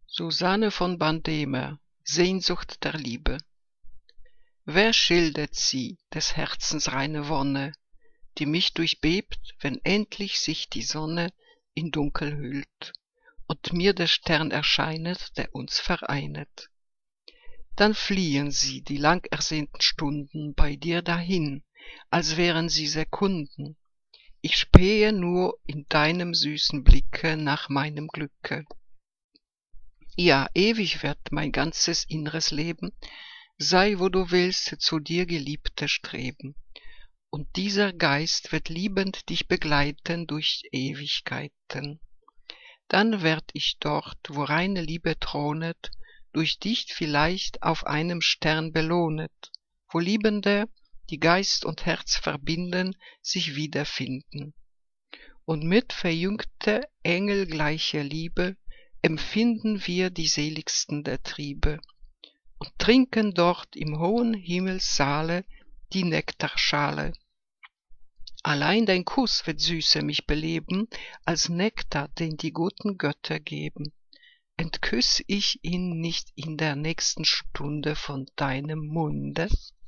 Susanne von Bandemer, Sehnsucht der Liebe. Wer schildert sie, des Herzens reine Wonne, die mich durchbebt, wenn endlich sich die Sonne in Dunkel hüllt und mir der Stern erscheinet, der uns vereinet? Dann fliehen sie, die lang ersehnten Stunden, bei dir dahin, als wären sie Sekunden. Ich spähe nur in deinem süßen Blicke nach meinem Glücke. Ja, ewig wird mein ganzes inneres Leben, sei wo du willst, zu dir, Geliebte, streben. Und dieser Geist wird liebend dich begleiten durch Ewigkeiten. Dann werd ich dort, wo reine Liebe thronet, durch dich vielleicht auf einem Stern belohnet, wo Liebende, die Geist und Herz verbinden, sich wiederfinden. Und mit verjüngter, engelgleicher Liebe empfinden wir die seligsten der Triebe und trinken dort im hohen Himmelssaale die Nektarschale. Allein dein Kuss wird süße mich beleben, als Nektar, den die guten Götter geben. Entküss ich ihn nicht in der nächsten Stunde von deinem Munde?